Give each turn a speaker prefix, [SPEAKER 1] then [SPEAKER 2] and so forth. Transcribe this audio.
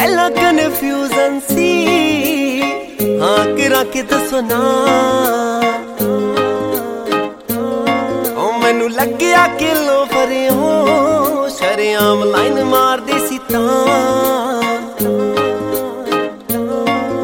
[SPEAKER 1] ਪਹਿਲਾਂ ਕਨਫਿਊਜ਼ਨ ਸੀ ਹਾਂ ਕਰਾਂ ਕਿ ਦੱਸੋ ਨਾ ਉਹ ਮੈਨੂੰ ਲੱਗਿਆ ਕਿ ਲੋ ਫਰਿਓ ਸ਼ਰੇਆਮ ਲਾਈਨ ਮਾਰਦੇ ਸੀ ਤਾਂ